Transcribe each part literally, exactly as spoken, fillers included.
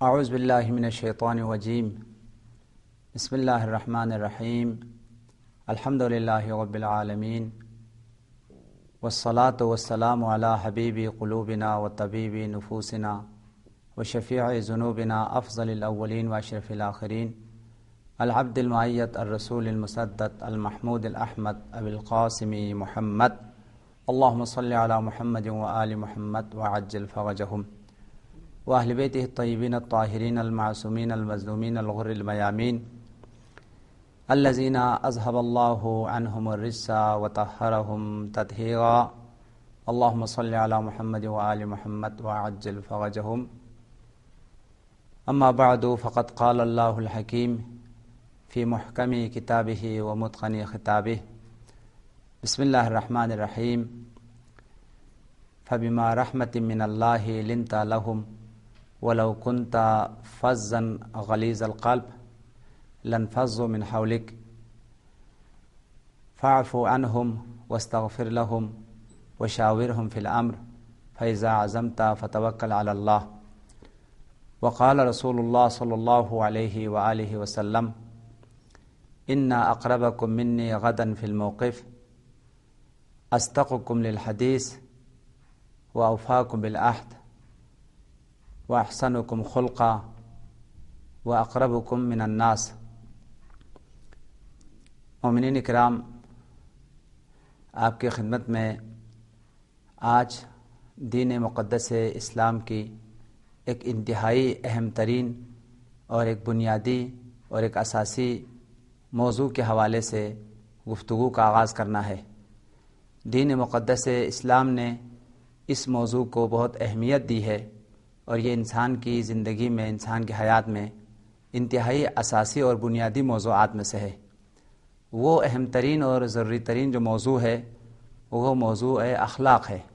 اعوذ باللہ من الشیطان الرجیم بسم اللہ الرحمن الرحیم الحمد للہ رب العالمین والصلاة والسلام علی حبیب قلوبنا و طبیب نفوسنا و شفیع ذنوبنا افضل الاولین و اشرف الاخرین العبد المعید الرسول المسدد المحمود الاحمد ابی القاسم محمد اللہم صل علی محمد و آل محمد وعجل فرجہم واہل بیتہ الطیبین الطاہرین المعصومین المظلومین الغر المیامین الذین اذهب اللہ عنہم الرجس وطہرہم تطہیرا اللہم صل علی محمد وآل محمد وعجل فرجہم اما بعد فقد قال اللہ الحکیم فی محکم کتابہ ومتقن خطابہ بسم اللہ الرحمن الرحیم فبما رحمت من اللہ لنت لہم ولو كنت فظا غلیظ القلب لانفضوا من حولك فاعف عنهم واستغفر لهم وشاورهم في الأمر فإذا عزمت فتوكل على الله وقال رسول الله صلى الله عليه وآله وسلم إن أقربكم مني غدا في الموقف أصدقكم للحديث وأوفاكم بالعهد وأحسنكم خلقا وأقربكم من الناس۔ مومنین اکرام، آپ کی خدمت میں آج دین مقدس اسلام کی ایک انتہائی اہم ترین اور ایک بنیادی اور ایک اساسی موضوع کے حوالے سے گفتگو کا آغاز کرنا ہے۔ دین مقدس اسلام نے اس موضوع کو بہت اہمیت دی ہے اور یہ انسان کی زندگی میں، انسان کی حیات میں انتہائی اساسی اور بنیادی موضوعات میں سے ہے۔ وہ اہم ترین اور ضروری ترین جو موضوع ہے وہ موضوع اخلاق ہے۔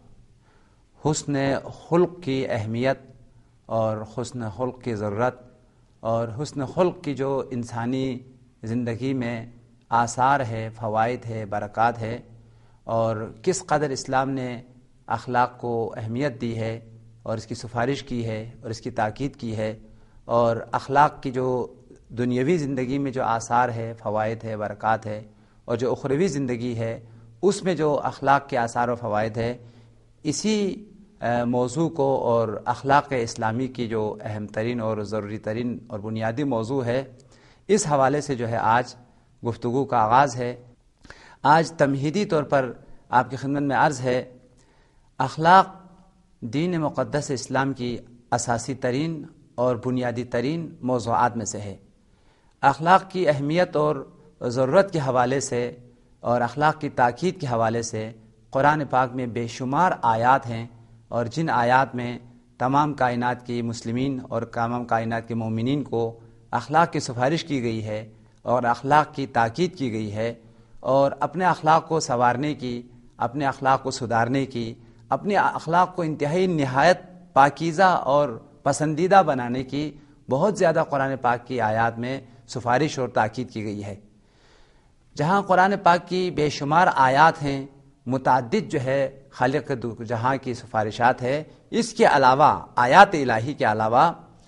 حسن خلق کی اہمیت اور حسن خلق کی ضرورت اور حسن خلق کی جو انسانی زندگی میں آثار ہے، فوائد ہے، برکات ہے، اور کس قدر اسلام نے اخلاق کو اہمیت دی ہے اور اس کی سفارش کی ہے اور اس کی تاکید کی ہے، اور اخلاق کی جو دنیاوی زندگی میں جو آثار ہے، فوائد ہے، برکات ہے، اور جو اخروی زندگی ہے اس میں جو اخلاق کے آثار و فوائد ہے، اسی موضوع کو اور اخلاق اسلامی کی جو اہم ترین اور ضروری ترین اور بنیادی موضوع ہے، اس حوالے سے جو ہے آج گفتگو کا آغاز ہے۔ آج تمہیدی طور پر آپ کی خدمت میں عرض ہے، اخلاق دین مقدس اسلام کی اساسی ترین اور بنیادی ترین موضوعات میں سے ہے۔ اخلاق کی اہمیت اور ضرورت کے حوالے سے اور اخلاق کی تاکید کے حوالے سے قرآن پاک میں بے شمار آیات ہیں، اور جن آیات میں تمام کائنات کی مسلمین اور تمام کائنات کے مومنین کو اخلاق کی سفارش کی گئی ہے اور اخلاق کی تاکید کی گئی ہے، اور اپنے اخلاق کو سنوارنے کی، اپنے اخلاق کو سدھارنے کی، اپنے اخلاق کو انتہائی نہایت پاکیزہ اور پسندیدہ بنانے کی بہت زیادہ قرآن پاک کی آیات میں سفارش اور تاکید کی گئی ہے۔ جہاں قرآن پاک کی بے شمار آیات ہیں، متعدد جو ہے خالق جہاں کی سفارشات ہے، اس کے علاوہ آیات الہی کے علاوہ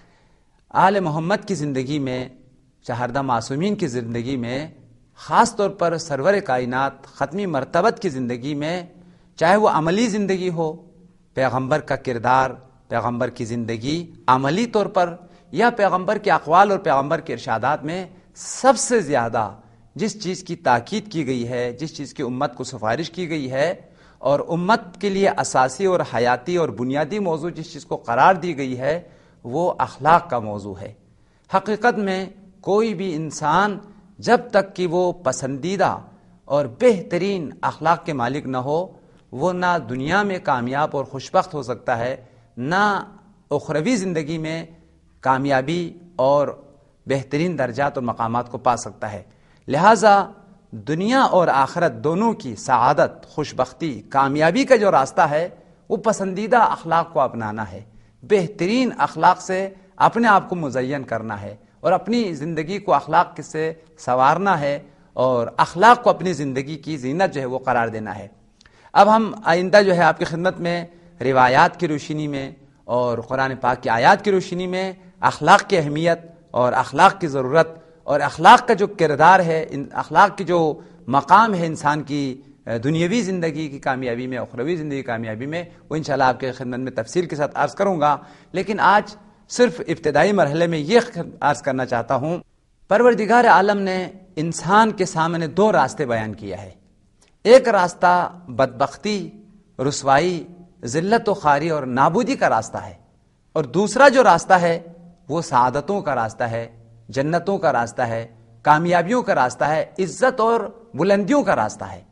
آل محمد کی زندگی میں، چہاردہ معصومین کی زندگی میں، خاص طور پر سرور کائنات ختمی مرتبت کی زندگی میں، چاہے وہ عملی زندگی ہو، پیغمبر کا کردار، پیغمبر کی زندگی عملی طور پر، یا پیغمبر کے اقوال اور پیغمبر کے ارشادات میں، سب سے زیادہ جس چیز کی تاکید کی گئی ہے، جس چیز کی امت کو سفارش کی گئی ہے اور امت کے لیے اساسی اور حیاتی اور بنیادی موضوع جس چیز کو قرار دی گئی ہے، وہ اخلاق کا موضوع ہے۔ حقیقت میں کوئی بھی انسان جب تک کہ وہ پسندیدہ اور بہترین اخلاق کے مالک نہ ہو، وہ نہ دنیا میں کامیاب اور خوشبخت ہو سکتا ہے، نہ اخروی زندگی میں کامیابی اور بہترین درجات اور مقامات کو پا سکتا ہے۔ لہٰذا دنیا اور آخرت دونوں کی سعادت، خوشبختی، کامیابی کا جو راستہ ہے وہ پسندیدہ اخلاق کو اپنانا ہے، بہترین اخلاق سے اپنے آپ کو مزین کرنا ہے، اور اپنی زندگی کو اخلاق سے سنوارنا ہے، اور اخلاق کو اپنی زندگی کی زینت جو ہے وہ قرار دینا ہے۔ اب ہم آئندہ جو ہے آپ کی خدمت میں روایات کی روشنی میں اور قرآن پاک کی آیات کی روشنی میں اخلاق کی اہمیت اور اخلاق کی ضرورت اور اخلاق کا جو کردار ہے، اخلاق کی جو مقام ہے انسان کی دنیاوی زندگی کی کامیابی میں، اخروی زندگی کی کامیابی میں، وہ انشاءاللہ آپ کے خدمت میں تفصیل کے ساتھ عرض کروں گا. لیکن آج صرف ابتدائی مرحلے میں یہ عرض کرنا چاہتا ہوں، پروردگار عالم نے انسان کے سامنے دو راستے بیان کیا ہے. ایک راستہ بدبختی، رسوائی، ذلت و خواری اور نابودی کا راستہ ہے، اور دوسرا جو راستہ ہے وہ سعادتوں کا راستہ ہے، جنتوں کا راستہ ہے، کامیابیوں کا راستہ ہے، عزت اور بلندیوں کا راستہ ہے.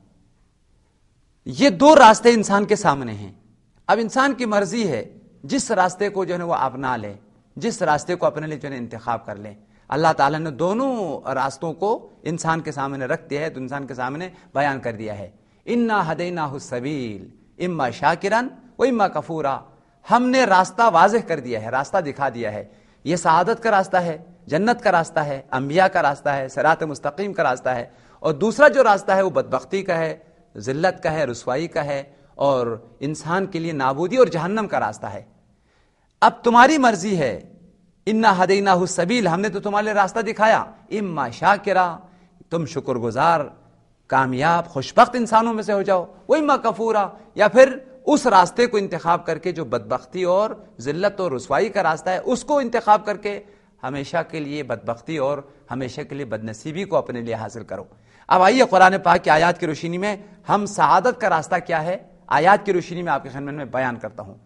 یہ دو راستے انسان کے سامنے ہیں. اب انسان کی مرضی ہے جس راستے کو جو ہے وہ اپنا لے، جس راستے کو اپنے لیے جو ہے انتخاب کر لے. اللہ تعالیٰ نے دونوں راستوں کو انسان کے سامنے رکھ دیا ہے، تو انسان کے سامنے بیان کر دیا ہے. انا ہدیناہ السبیل اما شاکرا و اما کفورا. ہم نے راستہ واضح کر دیا ہے، راستہ دکھا دیا ہے. یہ سعادت کا راستہ ہے، جنت کا راستہ ہے، انبیاء کا راستہ ہے، صراط مستقیم کا راستہ ہے. اور دوسرا جو راستہ ہے وہ بدبختی کا ہے، ذلت کا ہے، رسوائی کا ہے، اور انسان کے لیے نابودی اور جہنم کا راستہ ہے. اب تمہاری مرضی ہے. انا ہدیناہ السبیل، ہم نے تو تمہارے لیے راستہ دکھایا. اما شاکرا، تم شکر گزار، کامیاب، خوشبخت انسانوں میں سے ہو جاؤ. وہ اما کفورا، یا پھر اس راستے کو انتخاب کر کے جو بدبختی اور ذلت اور رسوائی کا راستہ ہے اس کو انتخاب کر کے ہمیشہ کے لیے بدبختی اور ہمیشہ کے لیے بدنصیبی کو اپنے لیے حاصل کرو. اب آئیے قرآن پاک کی آیات کی روشنی میں ہم سعادت کا راستہ کیا ہے آیات کی روشنی میں آپ کے خدمت میں بیان کرتا ہوں.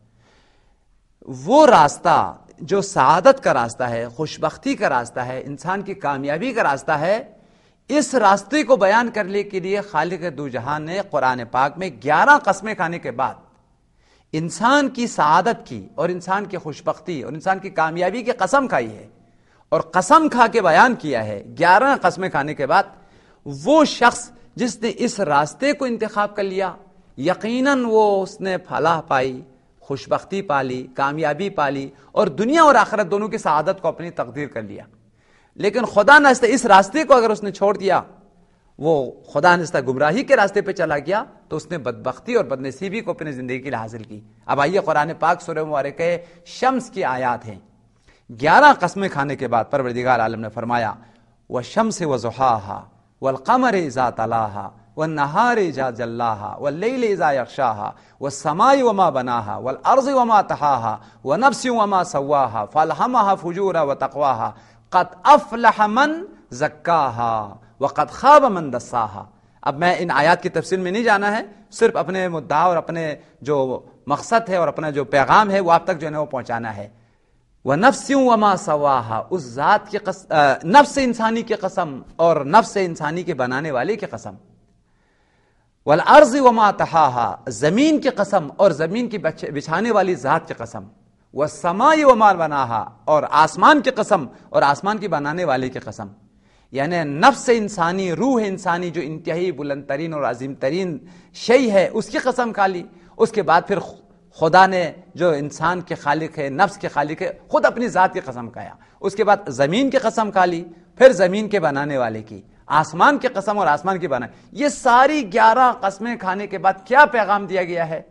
وہ راستہ جو سعادت کا راستہ ہے، خوشبختی کا راستہ ہے، انسان کی کامیابی کا راستہ ہے، اس راستے کو بیان کرنے کے لیے خالق دو جہان نے قرآن پاک میں گیارہ قسمیں کھانے کے بعد انسان کی سعادت کی اور انسان کی خوشبختی اور انسان کی کامیابی کی قسم کھائی ہے، اور قسم کھا کے بیان کیا ہے. گیارہ قسمیں کھانے کے بعد وہ شخص جس نے اس راستے کو انتخاب کر لیا، یقیناً وہ اس نے فلاح پائی، خوشبختی پالی، کامیابی پالی، اور دنیا اور آخرت دونوں کی سعادت کو اپنی تقدیر کر لیا. لیکن خدا نخواستہ اس راستے کو اگر اس نے چھوڑ دیا، وہ خدا نخواستہ گمراہی کے راستے پہ چلا گیا، تو اس نے بدبختی اور بدنصیبی کو اپنی زندگی کے لیے حاصل کی. اب آئیے قرآن پاک سورہ مبارکہ شمس کی آیات ہیں. گیارہ قسمیں کھانے کے بعد پروردگار عالم نے فرمایا وَالشَّمْسِ وَضُحَاهَا وَالْقَمَرِ إِذَا تَلَاهَا وَالنَّهَارِ إِذَا جَلَّاهَا وَاللَّيْلِ إِذَا يَغْشَاهَا وَالسَّمَاءِ وَمَا بَنَاهَا وَالْأَرْضِ وَمَا طَحَاهَا وَنَفْسٍ وَمَا سَوَّاهَا فَأَلْهَمَهَا فُجُورَهَا وَتَقْوَاهَا قَدْ أَفْلَحَ مَنْ زَكَّاهَا وَقَدْ خَابَ مَنْ دَسَّاهَا. اب میں ان آیات کی تفصیل میں نہیں جانا ہے، صرف اپنے مدعا اور اپنے جو مقصد ہے اور اپنا جو پیغام ہے وہ آپ تک جو ہے وہ پہنچانا ہے. وَنَفْسٍ وَمَا سَوَّاهَا، اس ذات کی قسم، نفس انسانی کی قسم اور نفس انسانی کے بنانے والے کی قسم. وَالْأَرْضِ وَمَا طَحَاهَا، زمین کی قسم اور زمین کی بچھانے والی ذات کی قسم. وَالسَّمَاءِ وَمَا بَنَاهَا، اور آسمان کی قسم اور آسمان کی بنانے والے کی قسم. یعنی نفس انسانی، روح انسانی جو انتہائی بلند ترین اور عظیم ترین شے ہے اس کی قسم کھا لی. اس کے بعد پھر خدا نے جو انسان کے خالق ہے، نفس کے خالق ہے، خود اپنی ذات کی قسم کھایا. اس کے بعد زمین کی قسم کھا لی، پھر زمین کے بنانے والے کی، آسمان کی قسم اور آسمان کی بنانے. یہ ساری گیارہ قسمیں کھانے کے بعد کیا پیغام دیا گیا ہے؟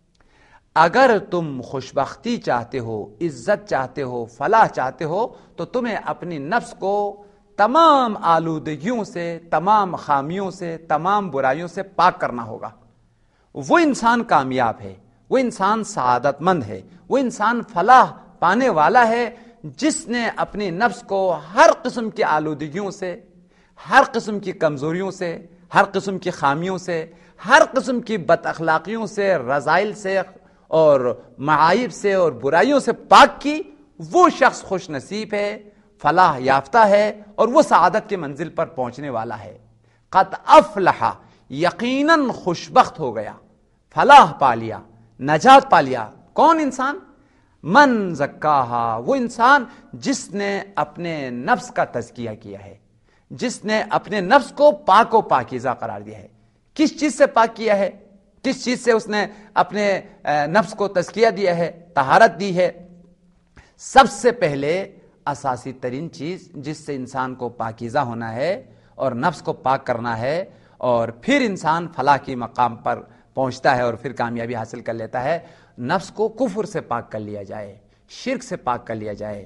اگر تم خوشبختی چاہتے ہو، عزت چاہتے ہو، فلاح چاہتے ہو، تو تمہیں اپنی نفس کو تمام آلودگیوں سے، تمام خامیوں سے، تمام برائیوں سے پاک کرنا ہوگا. وہ انسان کامیاب ہے، وہ انسان سعادت مند ہے، وہ انسان فلاح پانے والا ہے جس نے اپنی نفس کو ہر قسم کی آلودگیوں سے، ہر قسم کی کمزوریوں سے، ہر قسم کی خامیوں سے، ہر قسم کی بد اخلاقیوں سے، رذائل سے اور معائب سے اور برائیوں سے پاک کی. وہ شخص خوش نصیب ہے، فلاح یافتہ ہے، اور وہ سعادت کی منزل پر پہنچنے والا ہے. قد افلح، یقیناً خوشبخت ہو گیا، فلاح پا لیا، نجات پا لیا. کون انسان؟ من زکاہا، وہ انسان جس نے اپنے نفس کا تزکیہ کیا ہے، جس نے اپنے نفس کو پاک و پاکیزہ قرار دیا ہے. کس چیز سے پاک کیا ہے؟ کس چیز سے اس نے اپنے نفس کو تزکیہ دیا ہے، طہارت دی ہے؟ سب سے پہلے اساسی ترین چیز جس سے انسان کو پاکیزہ ہونا ہے اور نفس کو پاک کرنا ہے، اور پھر انسان فلاح کی مقام پر پہنچتا ہے اور پھر کامیابی حاصل کر لیتا ہے، نفس کو کفر سے پاک کر لیا جائے، شرک سے پاک کر لیا جائے،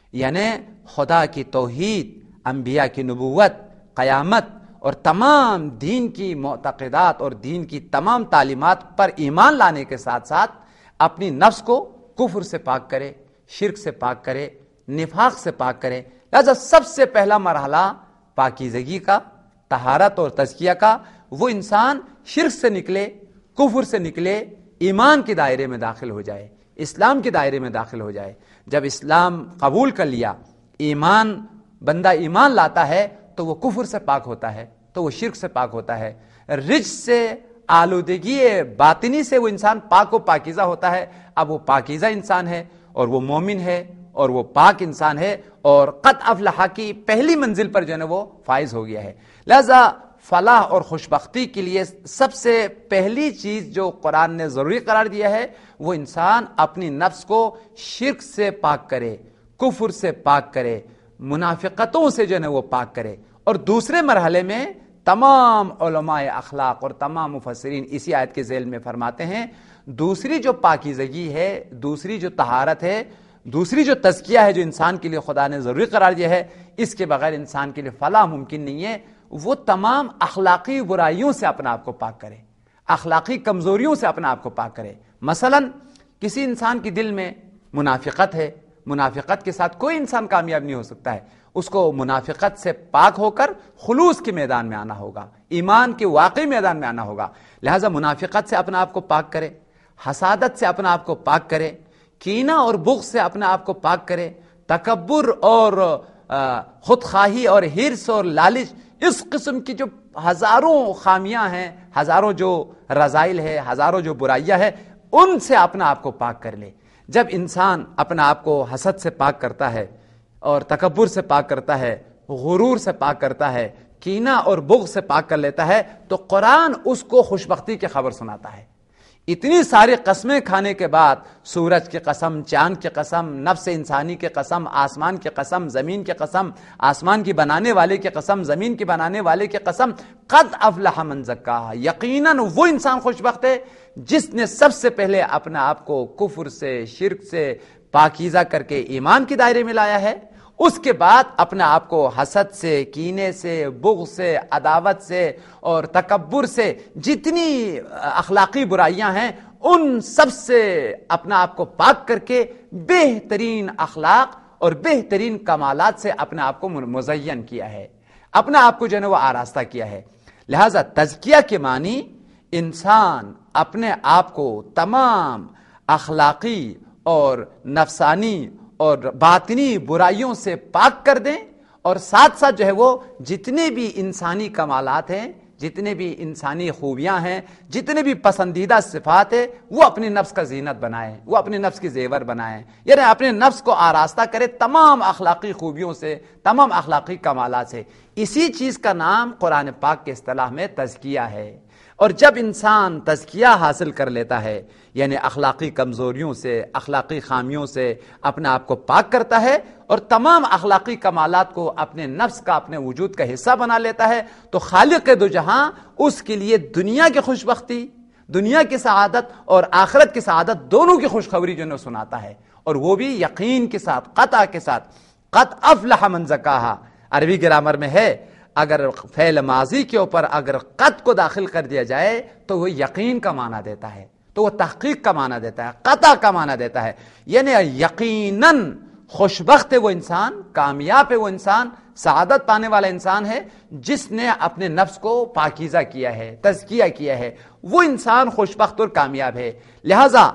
یعنی خدا کی توحید، انبیاء کی نبوت، قیامت اور تمام دین کی معتقدات اور دین کی تمام تعلیمات پر ایمان لانے کے ساتھ ساتھ اپنی نفس کو کفر سے پاک کرے، شرک سے پاک کرے، نفاق سے پاک کرے۔ لہذا سب سے پہلا مرحلہ پاکیزگی کا، طہارت اور تزکیہ کا، وہ انسان شرک سے نکلے، کفر سے نکلے، ایمان کے دائرے میں داخل ہو جائے، اسلام کے دائرے میں داخل ہو جائے۔ جب اسلام قبول کر لیا، ایمان بندہ ایمان لاتا ہے تو وہ کفر سے پاک ہوتا ہے، تو وہ شرک سے پاک ہوتا ہے، رجس سے، آلودگی باطنی سے وہ انسان پاک و پاکیزہ ہوتا ہے۔ اب وہ پاکیزہ انسان ہے اور وہ مومن ہے اور وہ پاک انسان ہے اور قد افلح کی پہلی منزل پر جو ہے وہ فائز ہو گیا ہے۔ لہذا فلاح اور خوشبختی کے لیے سب سے پہلی چیز جو قرآن نے ضروری قرار دیا ہے وہ انسان اپنی نفس کو شرک سے پاک کرے، کفر سے پاک کرے، منافقتوں سے جو ہے وہ پاک کرے۔ اور دوسرے مرحلے میں تمام علماء اخلاق اور تمام مفسرین اسی آیت کے ذیل میں فرماتے ہیں دوسری جو پاکیزگی ہے، دوسری جو طہارت ہے، دوسری جو تزکیہ ہے جو انسان کے لیے خدا نے ضروری قرار دیا ہے، اس کے بغیر انسان کے لیے فلاح ممکن نہیں ہے۔ وہ تمام اخلاقی برائیوں سے اپنا آپ کو پاک کرے، اخلاقی کمزوریوں سے اپنا آپ کو پاک کرے۔ مثلا کسی انسان کے دل میں منافقت ہے، منافقت کے ساتھ کوئی انسان کامیاب نہیں ہو سکتا ہے، اس کو منافقت سے پاک ہو کر خلوص کے میدان میں آنا ہوگا، ایمان کے واقعی میدان میں آنا ہوگا۔ لہٰذا منافقت سے اپنا آپ کو پاک کرے، حسادت سے اپنا آپ کو پاک کرے، کینہ اور بغض سے اپنا آپ کو پاک کرے، تکبر اور خود خواہی اور حرص اور لالچ، اس قسم کی جو ہزاروں خامیاں ہیں، ہزاروں جو رذائل ہے، ہزاروں جو برائیاں ہیں، ان سے اپنا آپ کو پاک کر لے۔ جب انسان اپنا آپ کو حسد سے پاک کرتا ہے اور تکبر سے پاک کرتا ہے، غرور سے پاک کرتا ہے، کینہ اور بغض سے پاک کر لیتا ہے، تو قرآن اس کو خوشبختی کی خبر سناتا ہے۔ اتنی ساری قسمیں کھانے کے بعد، سورج کی قسم، چاند کی قسم، نفس انسانی کی قسم، آسمان کی قسم، زمین کی قسم، آسمان کی بنانے والے کی قسم، زمین کی بنانے والے کی قسم، قد افلح من زکاہا، یقیناً وہ انسان خوشبخت ہے جس نے سب سے پہلے اپنا آپ کو کفر سے، شرک سے پاکیزہ کر کے ایمان کے دائرے میں لایا ہے، اس کے بعد اپنا آپ کو حسد سے، کینے سے، بغض سے، عداوت سے اور تکبر سے، جتنی اخلاقی برائیاں ہیں ان سب سے اپنا آپ کو پاک کر کے بہترین اخلاق اور بہترین کمالات سے اپنا آپ کو مزین کیا ہے، اپنا آپ کو جو ہے وہ آراستہ کیا ہے۔ لہذا تزکیہ کے معنی انسان اپنے آپ کو تمام اخلاقی اور نفسانی اور باطنی برائیوں سے پاک کر دیں، اور ساتھ ساتھ جو ہے وہ جتنے بھی انسانی کمالات ہیں، جتنے بھی انسانی خوبیاں ہیں، جتنے بھی پسندیدہ صفات ہیں، وہ اپنی نفس کا زینت بنائیں، وہ اپنے نفس کی زیور بنائیں، یعنی اپنے نفس کو آراستہ کرے تمام اخلاقی خوبیوں سے، تمام اخلاقی کمالات سے۔ اسی چیز کا نام قرآن پاک کے اصطلاح میں تزکیہ ہے۔ اور جب انسان تزکیہ حاصل کر لیتا ہے، یعنی اخلاقی کمزوریوں سے، اخلاقی خامیوں سے اپنا آپ کو پاک کرتا ہے اور تمام اخلاقی کمالات کو اپنے نفس کا، اپنے وجود کا حصہ بنا لیتا ہے، تو خالق دو جہاں اس کے لیے دنیا کی خوشبختی، دنیا کی سعادت اور آخرت کی سعادت دونوں کی خوشخبری جو ہے سناتا ہے، اور وہ بھی یقین کے ساتھ، قطع کے ساتھ۔ قد افلح من زکاہا، عربی گرامر میں ہے، اگر فعل ماضی کے اوپر اگر قد کو داخل کر دیا جائے تو وہ یقین کا معنی دیتا ہے، تو وہ تحقیق کا معنی دیتا ہے، قطع کا معنی دیتا ہے، یعنی یقیناً خوشبخت ہے وہ انسان، کامیاب ہے وہ انسان، سعادت پانے والا انسان ہے جس نے اپنے نفس کو پاکیزہ کیا ہے، تزکیہ کیا ہے، وہ انسان خوشبخت اور کامیاب ہے۔ لہذا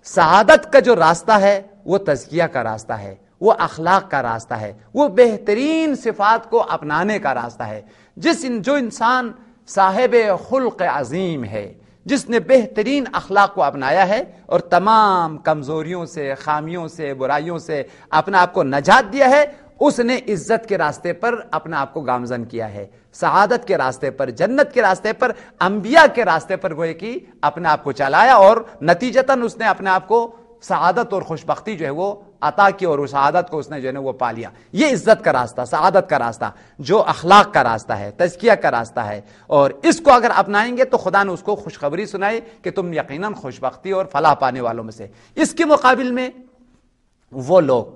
سعادت کا جو راستہ ہے وہ تزکیہ کا راستہ ہے، وہ اخلاق کا راستہ ہے، وہ بہترین صفات کو اپنانے کا راستہ ہے۔ جس ان جو انسان صاحب خلق عظیم ہے، جس نے بہترین اخلاق کو اپنایا ہے اور تمام کمزوریوں سے، خامیوں سے، برائیوں سے اپنا آپ کو نجات دیا ہے، اس نے عزت کے راستے پر اپنا آپ کو گامزن کیا ہے، سعادت کے راستے پر، جنت کے راستے پر، انبیاء کے راستے پر گوئے کہ اپنا آپ کو چلایا، اور نتیجتاً اس نے اپنے آپ کو سعادت اور خوشبختی جو ہے وہ عطا کی، اور اس سعادت کو اس نے جو ہے نا وہ پا لیا۔ یہ عزت کا راستہ، سعادت کا راستہ، جو اخلاق کا راستہ ہے، تزکیہ کا راستہ ہے، اور اس کو اگر اپنائیں گے تو خدا نے اس کو خوشخبری سنائی کہ تم یقیناً خوشبختی اور فلاح پانے والوں میں سے۔ اس کے مقابل میں وہ لوگ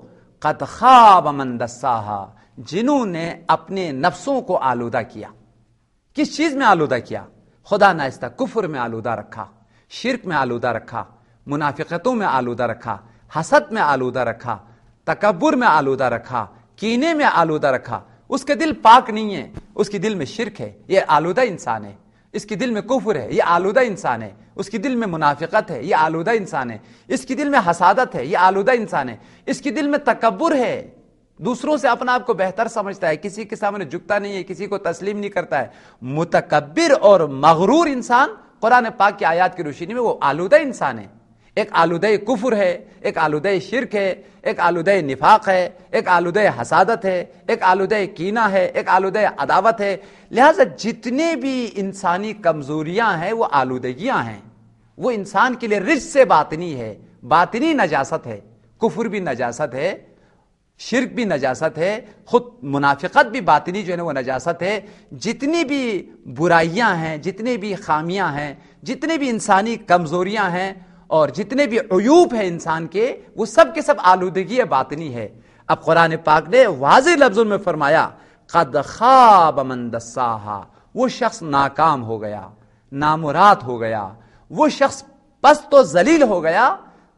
قد خاب من دساہا، جنہوں نے اپنے نفسوں کو آلودہ کیا۔ کس چیز میں آلودہ کیا؟ خدا ناستہ کفر میں آلودہ رکھا، شرک میں آلودہ رکھا، منافقتوں میں آلودہ رکھا، حسد میں آلودہ رکھا، تکبر میں آلودہ رکھا، کینے میں آلودہ رکھا۔ اس کے دل پاک نہیں ہے، اس کی دل میں شرک ہے، یہ آلودہ انسان ہے۔ اس کی دل میں کفر ہے، یہ آلودہ انسان ہے۔ اس کی دل میں منافقت ہے، یہ آلودہ انسان ہے۔ اس کی دل میں حسادت ہے، یہ آلودہ انسان ہے۔ اس کی دل میں تکبر ہے، دوسروں سے اپنا آپ کو بہتر سمجھتا ہے، کسی کے سامنے جھکتا نہیں ہے، کسی کو تسلیم نہیں کرتا ہے۔ متکبر اور مغرور انسان قرآن پاک کی آیات کی روشنی میں وہ آلودہ انسان ہے۔ ایک آلودہ کفر ہے، ایک آلودہ شرک ہے، ایک آلودہ نفاق ہے، ایک آلودہ حسادت ہے، ایک آلودہ کینہ ہے، ایک آلودہ عداوت ہے۔ لہذا جتنے بھی انسانی کمزوریاں ہیں وہ آلودگیاں ہیں، وہ انسان کے لیے رجس سے باطنی ہے، باطنی نجاست ہے۔ کفر بھی نجاست ہے، شرک بھی نجاست ہے، خود منافقت بھی باطنی جو ہے وہ نجاست ہے۔ جتنی بھی برائیاں ہیں، جتنے بھی خامیاں ہیں، جتنے بھی انسانی کمزوریاں ہیں اور جتنے بھی عیوب ہیں انسان کے، وہ سب کے سب آلودگی باطنی ہے۔ اب قرآن پاک نے واضح لفظوں میں فرمایا قد خاب من دساہا، وہ شخص ناکام ہو گیا، نامراد ہو گیا، وہ شخص پست و ذلیل ہو گیا،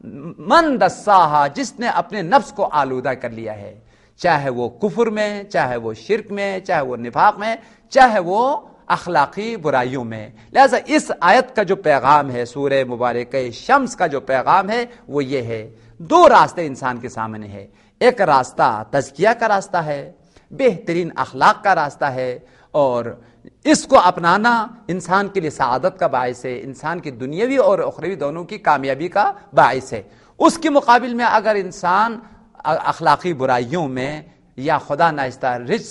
من دساہا، جس نے اپنے نفس کو آلودہ کر لیا ہے، چاہے وہ کفر میں، چاہے وہ شرک میں، چاہے وہ نفاق میں، چاہے وہ اخلاقی برائیوں میں۔ لہذا اس آیت کا جو پیغام ہے، سورہ مبارکہ شمس کا جو پیغام ہے وہ یہ ہے، دو راستے انسان کے سامنے ہے۔ ایک راستہ تزکیہ کا راستہ ہے، بہترین اخلاق کا راستہ ہے، اور اس کو اپنانا انسان کے لیے سعادت کا باعث ہے، انسان کی دنیاوی اور اخروی دونوں کی کامیابی کا باعث ہے۔ اس کے مقابل میں اگر انسان اخلاقی برائیوں میں یا خدا ناستہ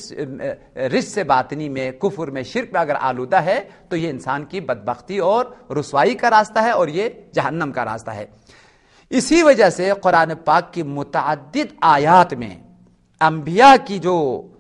رجس سے باطنی میں، کفر میں، شرک میں اگر آلودہ ہے تو یہ انسان کی بدبختی اور رسوائی کا راستہ ہے، اور یہ جہنم کا راستہ ہے۔ اسی وجہ سے قرآن پاک کی متعدد آیات میں انبیاء کی جو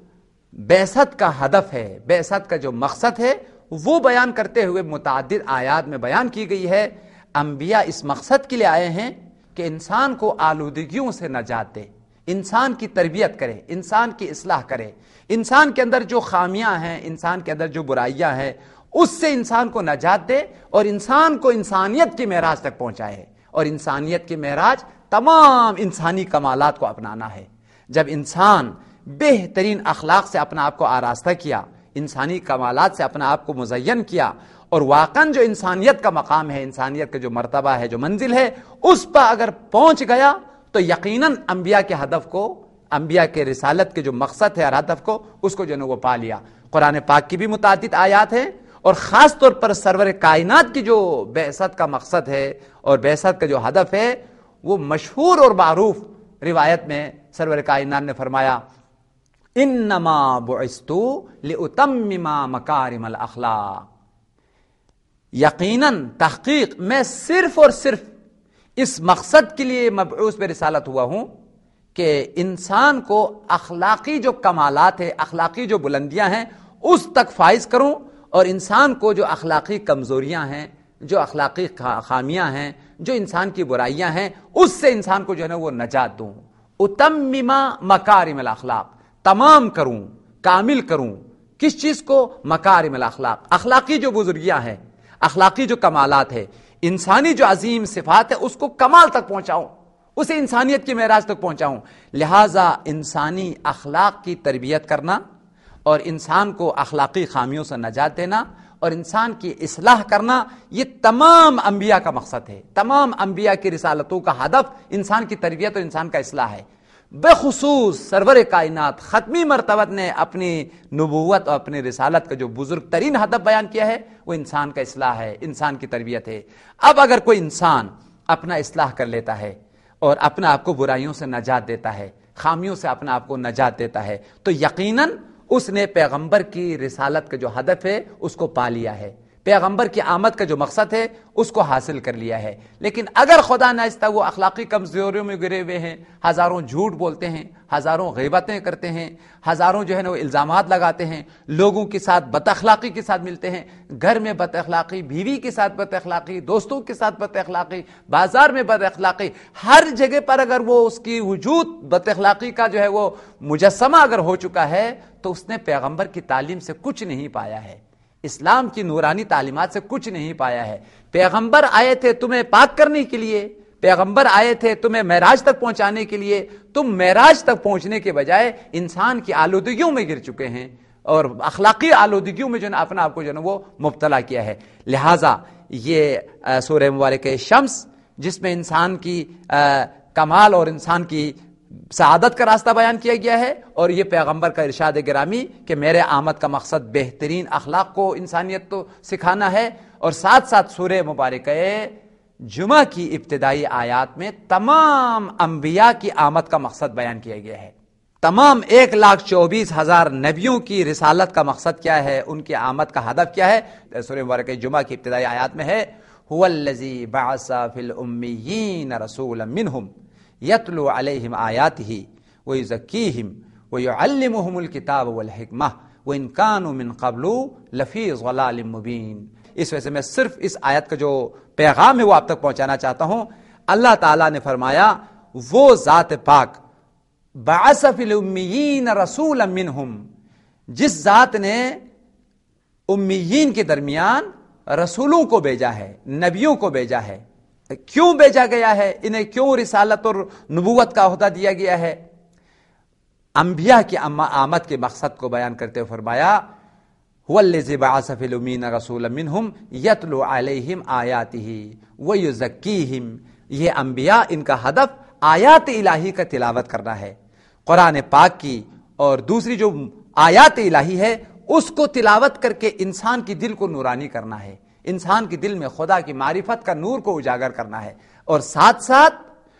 بعثت کا ہدف ہے، بعثت کا جو مقصد ہے، وہ بیان کرتے ہوئے متعدد آیات میں بیان کی گئی ہے۔ انبیاء اس مقصد کے لیے آئے ہیں کہ انسان کو آلودگیوں سے نجات دے، انسان کی تربیت کرے، انسان کی اصلاح کرے، انسان کے اندر جو خامیاں ہیں، انسان کے اندر جو برائیاں ہیں، اس سے انسان کو نجات دے اور انسان کو انسانیت کی معراج تک پہنچائے۔ اور انسانیت کی معراج تمام انسانی کمالات کو اپنانا ہے۔ جب انسان بہترین اخلاق سے اپنا آپ کو آراستہ کیا، انسانی کمالات سے اپنا آپ کو مزین کیا، اور واقعاً جو انسانیت کا مقام ہے، انسانیت کا جو مرتبہ ہے، جو منزل ہے، اس پر اگر پہنچ گیا تو یقیناً انبیاء کے ہدف کو، انبیاء کے رسالت کے جو مقصد ہے اور ہدف کو، اس کو جو ہے وہ پا لیا۔ قرآن پاک کی بھی متعدد آیات ہیں، اور خاص طور پر سرور کائنات کی جو بعثت کا مقصد ہے اور بعثت کا جو ہدف ہے، وہ مشہور اور معروف روایت میں سرور کائنات نے فرمایا انما بعثت لاتمم مکارم الاخلاق، یقیناً تحقیق میں صرف اور صرف اس مقصد کے لیے مبعوث بے رسالت ہوا ہوں کہ انسان کو اخلاقی جو کمالات ہیں، اخلاقی جو بلندیاں ہیں، اس تک فائز کروں، اور انسان کو جو اخلاقی کمزوریاں ہیں، جو اخلاقی خامیاں ہیں، جو انسان کی برائیاں ہیں، اس سے انسان کو جو ہے نا وہ نجات دوں۔ اتمم مکارم الاخلاق، تمام کروں، کامل کروں، کس چیز کو؟ مکارم الاخلاق، اخلاقی جو بزرگیاں ہیں، اخلاقی جو کمالات ہے، انسانی جو عظیم صفات ہے، اس کو کمال تک پہنچاؤں، اسے انسانیت کی معراج تک پہنچاؤں۔ لہٰذا انسانی اخلاق کی تربیت کرنا اور انسان کو اخلاقی خامیوں سے نجات دینا اور انسان کی اصلاح کرنا، یہ تمام انبیاء کا مقصد ہے۔ تمام انبیاء کی رسالتوں کا ہدف انسان کی تربیت اور انسان کا اصلاح ہے۔ بخصوص سرور کائنات ختمی مرتبت نے اپنی نبوت اور اپنی رسالت کا جو بزرگ ترین ہدف بیان کیا ہے، وہ انسان کا اصلاح ہے، انسان کی تربیت ہے۔ اب اگر کوئی انسان اپنا اصلاح کر لیتا ہے اور اپنا آپ کو برائیوں سے نجات دیتا ہے، خامیوں سے اپنا آپ کو نجات دیتا ہے، تو یقیناً اس نے پیغمبر کی رسالت کا جو ہدف ہے اس کو پا لیا ہے۔ پیغمبر کی آمد کا جو مقصد ہے اس کو حاصل کر لیا ہے۔ لیکن اگر خدا ناخواستہ وہ اخلاقی کمزوریوں میں گرے ہوئے ہیں، ہزاروں جھوٹ بولتے ہیں، ہزاروں غیبتیں کرتے ہیں، ہزاروں جو ہے نا وہ الزامات لگاتے ہیں، لوگوں کے ساتھ بد اخلاقی کے ساتھ ملتے ہیں، گھر میں بد اخلاقی، بیوی کے ساتھ بد اخلاقی، دوستوں کے ساتھ بد اخلاقی، بازار میں بد اخلاقی، ہر جگہ پر اگر وہ اس کی وجود بد اخلاقی کا جو ہے وہ مجسمہ اگر ہو چکا ہے تو اس نے پیغمبر کی تعلیم سے کچھ نہیں پایا ہے، اسلام کی نورانی تعلیمات سے کچھ نہیں پایا ہے۔ پیغمبر آئے تھے تمہیں پاک کرنے کے لیے، پیغمبر آئے تھے تمہیں معراج تک پہنچانے کے لیے، تم معراج تک پہنچنے کے بجائے انسان کی آلودگیوں میں گر چکے ہیں اور اخلاقی آلودگیوں میں جو ہے اپنا آپ کو جو ہے وہ مبتلا کیا ہے۔ لہٰذا یہ سورہ مبارکہ شمس جس میں انسان کی کمال اور انسان کی سعادت کا راستہ بیان کیا گیا ہے، اور یہ پیغمبر کا ارشاد گرامی کہ میرے آمد کا مقصد بہترین اخلاق کو انسانیت کو سکھانا ہے، اور ساتھ ساتھ سورہ مبارکہ جمعہ کی ابتدائی آیات میں تمام انبیاء کی آمد کا مقصد بیان کیا گیا ہے۔ تمام ایک لاکھ چوبیس ہزار نبیوں کی رسالت کا مقصد کیا ہے، ان کی آمد کا ہدف کیا ہے، سورہ مبارکہ جمعہ کی ابتدائی آیات میں ہے هو الذی بعث فی الامیین رسولا منہم یتلو علیہم آیاتہ ویزکیہم ویعلمہم الکتاب والحکمہ وان کانوا من قبل لفی ضلال مبین۔ اس وجہ سے میں صرف اس آیت کا جو پیغام ہے وہ آپ تک پہنچانا چاہتا ہوں۔ اللہ تعالیٰ نے فرمایا وہ ذات پاک بعث فی الامیین رسولا منہم، جس ذات نے امیین کے درمیان رسولوں کو بھیجا ہے، نبیوں کو بھیجا ہے۔ کیوں بھیجا گیا ہے، انہیں کیوں رسالت اور نبوت کا عہدہ دیا گیا ہے؟ انبیاء کی آمد کے مقصد کو بیان کرتے ہوئے فرمایا هو الذی بعث فی الامیین رسولا منہم یتلو علیہم آیاتہ ویزکیہم۔ یہ انبیاء، ان کا ہدف آیات الہی کا تلاوت کرنا ہے، قرآن پاک کی اور دوسری جو آیات الہی ہے اس کو تلاوت کر کے انسان کی دل کو نورانی کرنا ہے، انسان کے دل میں خدا کی معرفت کا نور کو اجاگر کرنا ہے، اور ساتھ ساتھ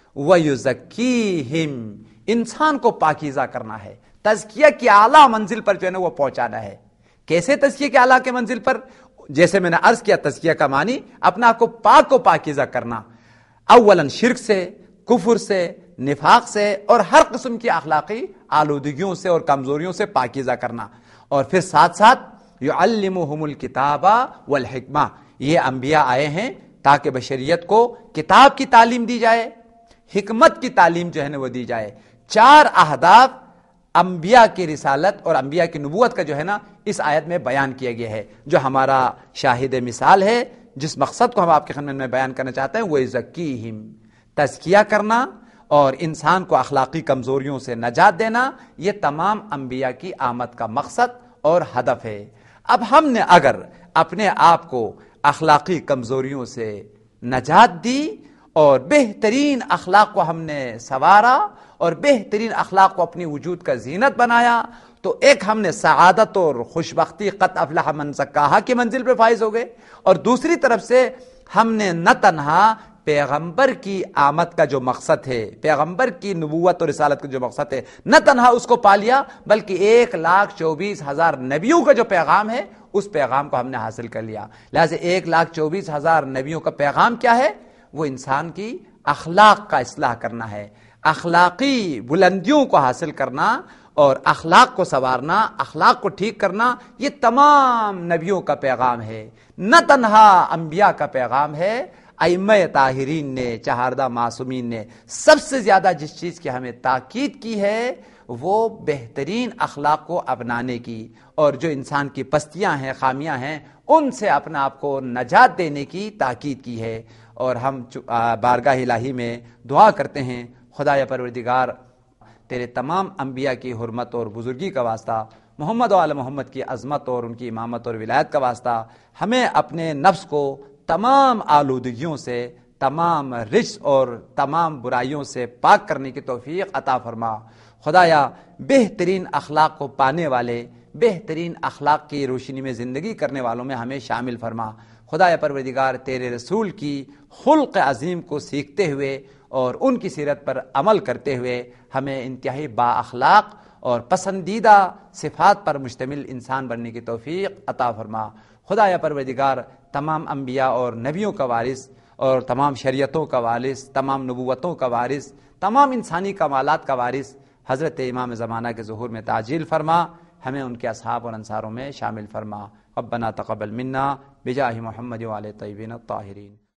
وَيُزَكِّيهِمْ، انسان کو پاکیزہ کرنا ہے، تزکیہ کی اعلیٰ منزل پر جو ہے نا وہ پہنچانا ہے۔ کیسے تزکیہ کی اعلیٰ کے منزل پر؟ جیسے میں نے عرض کیا، تزکیہ کا معنی اپنا آپ کو پاک و پاکیزہ کرنا، اولاً شرک سے، کفر سے، نفاق سے اور ہر قسم کی اخلاقی آلودگیوں سے اور کمزوریوں سے پاکیزہ کرنا، اور پھر ساتھ ساتھ یعلمہم الکتاب والحکمہ، یہ انبیاء آئے ہیں تاکہ بشریت کو کتاب کی تعلیم دی جائے، حکمت کی تعلیم جو ہے نا وہ دی جائے۔ چار اہداف انبیاء کی رسالت اور انبیاء کی نبوت کا جو ہے نا اس آیت میں بیان کیا گیا ہے، جو ہمارا شاہد مثال ہے، جس مقصد کو ہم آپ کے خدمت میں بیان کرنا چاہتے ہیں، وہ یزکیہم، تزکیہ کرنا اور انسان کو اخلاقی کمزوریوں سے نجات دینا، یہ تمام انبیاء کی آمد کا مقصد اور ہدف ہے۔ اب ہم نے اگر اپنے آپ کو اخلاقی کمزوریوں سے نجات دی اور بہترین اخلاق کو ہم نے سنوارا اور بہترین اخلاق کو اپنی وجود کا زینت بنایا، تو ایک ہم نے سعادت اور خوشبختی قد افلح من زکاہا کی منزل پہ فائز ہو گئے، اور دوسری طرف سے ہم نے نہ تنہا پیغمبر کی آمد کا جو مقصد ہے، پیغمبر کی نبوت اور رسالت کا جو مقصد ہے، نہ تنہا اس کو پا لیا، بلکہ ایک لاکھ چوبیس ہزار نبیوں کا جو پیغام ہے اس پیغام کو ہم نے حاصل کر لیا۔ لہذا ایک لاکھ چوبیس ہزار نبیوں کا پیغام کیا ہے؟ وہ انسان کی اخلاق کا اصلاح کرنا ہے، اخلاقی بلندیوں کو حاصل کرنا اور اخلاق کو سنوارنا، اخلاق کو ٹھیک کرنا، یہ تمام نبیوں کا پیغام ہے، نہ تنہا انبیاء کا پیغام ہے۔ ائمہ طاہرین نے، چہاردہ معصومین نے سب سے زیادہ جس چیز کی ہمیں تاکید کی ہے وہ بہترین اخلاق کو اپنانے کی، اور جو انسان کی پستیاں ہیں، خامیاں ہیں، ان سے اپنا آپ کو نجات دینے کی تاکید کی ہے۔ اور ہم بارگاہ الہی میں دعا کرتے ہیں، خدایا پروردگار، تیرے تمام انبیاء کی حرمت اور بزرگی کا واسطہ، محمد و آل محمد کی عظمت اور ان کی امامت اور ولایت کا واسطہ، ہمیں اپنے نفس کو تمام آلودگیوں سے، تمام رجس اور تمام برائیوں سے پاک کرنے کی توفیق عطا فرما۔ خدایا بہترین اخلاق کو پانے والے، بہترین اخلاق کی روشنی میں زندگی کرنے والوں میں ہمیں شامل فرما۔ خدایا پروردگار، تیرے رسول کی خلق عظیم کو سیکھتے ہوئے اور ان کی سیرت پر عمل کرتے ہوئے ہمیں انتہائی با اخلاق اور پسندیدہ صفات پر مشتمل انسان بننے کی توفیق عطا فرما۔ خدا یا پروردگار تمام انبیاء اور نبیوں کا وارث اور تمام شریعتوں کا وارث، تمام نبوتوں کا وارث، تمام انسانی کمالات کا وارث حضرت امام زمانہ کے ظہور میں تعجیل فرما، ہمیں ان کے اصحاب اور انصاروں میں شامل فرما۔ ربنا تقبل منا بجاہ محمد وعلى طیبین الطاہرین۔